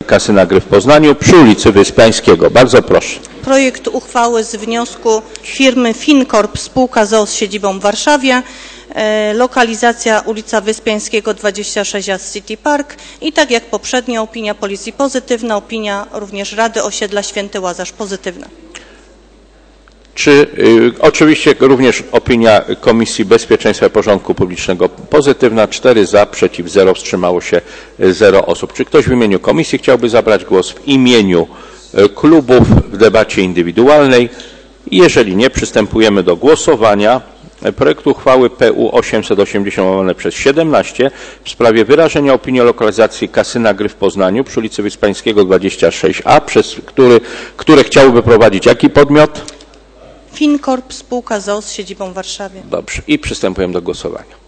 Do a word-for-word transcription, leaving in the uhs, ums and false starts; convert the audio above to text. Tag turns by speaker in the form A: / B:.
A: Kasyna Gry w Poznaniu przy ulicy Wyspiańskiego. Bardzo proszę.
B: Projekt uchwały z wniosku firmy Fincorp spółka z o o z siedzibą w Warszawie. Lokalizacja ulica Wyspiańskiego dwadzieścia sześć A City Park i tak jak poprzednio opinia policji pozytywna, opinia również Rady Osiedla Święty Łazarz pozytywna.
A: Czy y, oczywiście również opinia Komisji Bezpieczeństwa i Porządku Publicznego pozytywna, cztery za, przeciw zero, wstrzymało się zero osób. Czy ktoś w imieniu komisji chciałby zabrać głos w imieniu y, klubów w debacie indywidualnej? Jeżeli nie, przystępujemy do głosowania projektu uchwały P U osiemset osiemdziesiąt łamane przez siedemnaście w sprawie wyrażenia opinii o lokalizacji Kasyna Gry w Poznaniu przy ulicy Wyspiańskiego dwadzieścia sześć A, przez który, które chciałby prowadzić jaki podmiot?
B: Fincorp spółka z o o z siedzibą w Warszawie.
A: Dobrze. I przystępujemy do głosowania.